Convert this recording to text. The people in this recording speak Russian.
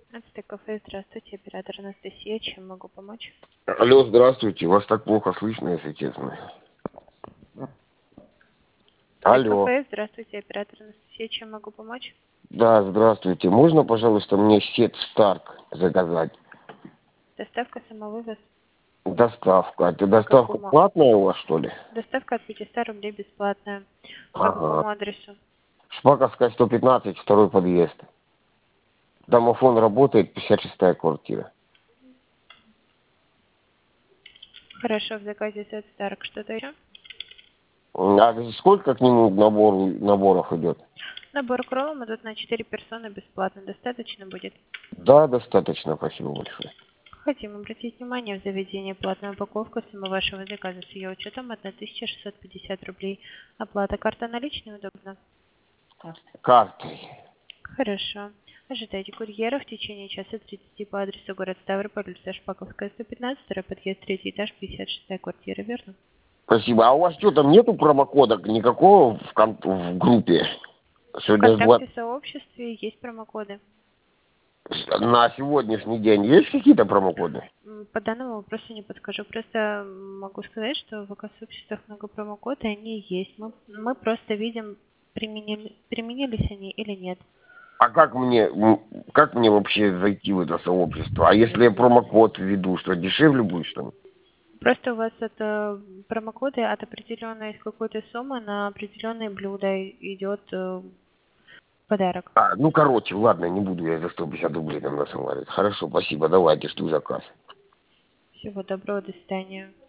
Это кафе. Здравствуйте, оператор Анастасия. Чем могу помочь? Алло, здравствуйте. Вас так плохо слышно, если честно. Алло. Кафе. Здравствуйте, оператор Анастасия. Чем могу помочь? Да, здравствуйте. Можно, пожалуйста, мне сет Старк заказать? Доставка, самовывоз. Доставка. Это По доставка какому? платная у вас, что ли? Доставка от 500 рублей бесплатная. По Ага. какому адресу? Шпаковская, 115, второй подъезд. Домофон работает, 56-я квартира. Хорошо, в заказе сет Старк. Что-то еще? А сколько к нему наборов идет? Набор к роллам идут на 4 персоны бесплатно. Достаточно будет? Да, достаточно, спасибо большое. Хотим обратить внимание, в заведении платная упаковка суммы вашего заказа с ее учетом 1650 рублей. Оплата карта наличной удобно? Картой. Хорошо. Ожидайте курьера в течение часа 30 по адресу город Ставрополь, улица Шпаковская, 115, второй подъезд, третий этаж, 56-я квартира, верно? Спасибо. А у вас что, там нету промокода никакого в группе? Сегодня ж ВКонтакте в сообществе есть промокоды. на сегодняшний день есть какие-то промокоды? По данному вопросу не подскажу. Просто могу сказать, что в ВК-сообществах много промокодов, и они есть. Мы просто видим, применились они или нет. А как мне вообще зайти в это сообщество? А если я промокод введу, что дешевле будет, что ли? Просто у вас это промокоды от определенной какой-то суммы на определенные блюда идет подарок. Ну, короче, ладно, не буду я за 150 рублей там насылать. Хорошо, спасибо, давайте, жду заказ. Всего доброго, до свидания.